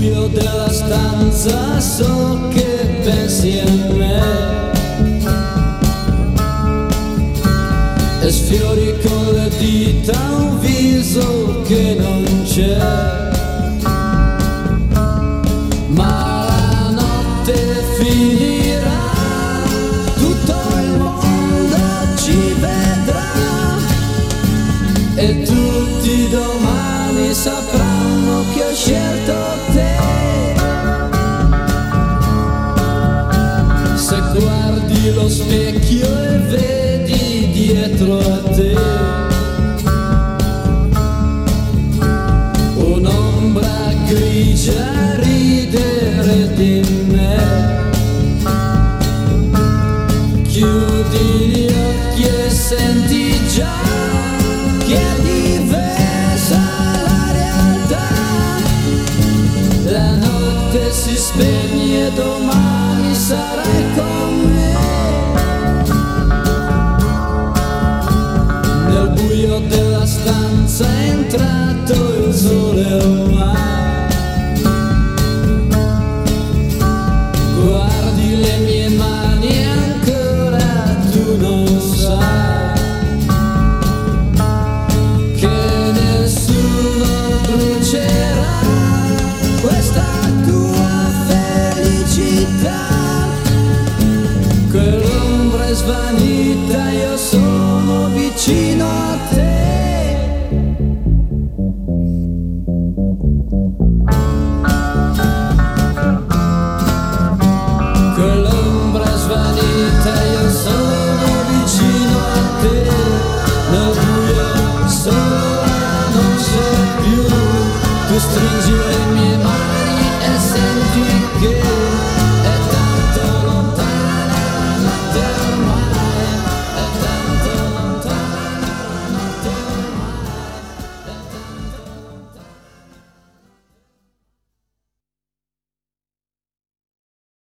buio della stanza so che pensi a me e sfiori con le dita un viso che non c'è, ma la notte finirà, tutto il mondo ci vedrà e tutti domani sapranno che ho scelto te. Se guardi lo specchio e vedi dietro a te un'ombra grigia ridere di me, chiudi gli occhi e senti già che è diversa la realtà. La notte si spegne e domani sarai con me. Nel buio della stanza è entrato il sole ormai. Guardi le mie mani e ancora tu non sai che nessuno brucerà questa tua felicità. Quell'ombra è svanita, io sono vicino a te. Quell'ombra è svanita, io sono vicino a te. Nel buio sola non c'è più, tu stringi